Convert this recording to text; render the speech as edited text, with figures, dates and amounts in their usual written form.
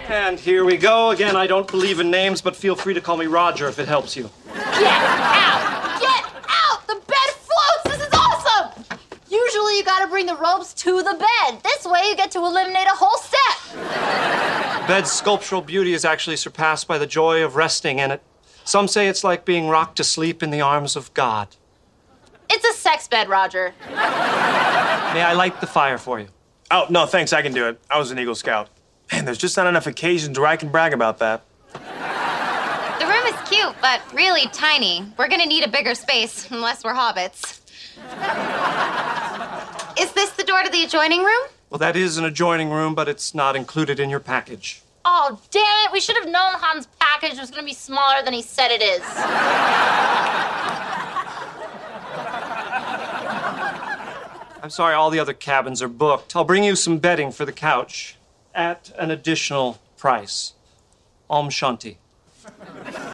And here we go. Again, I don't believe in names, but feel free to call me Roger if it helps you. Get out! Get out! The bed floats! This is awesome! Usually you gotta bring the ropes to the bed. This way you get to eliminate a whole step. The bed's sculptural beauty is actually surpassed by the joy of resting in it. Some say it's like being rocked to sleep in the arms of God. It's a sex bed, Roger. May I light the fire for you? Oh, no, thanks. I can do it. I was an Eagle Scout. Man, there's just not enough occasions where I can brag about that. The room is cute, but really tiny. We're gonna need a bigger space, unless we're hobbits. Is this the door to the adjoining room? Well, that is an adjoining room, but it's not included in your package. Oh, damn it. We should have known Han's package was gonna be smaller than he said it is. I'm sorry, all the other cabins are booked. I'll bring you some bedding for the couch at an additional price. Om Shanti.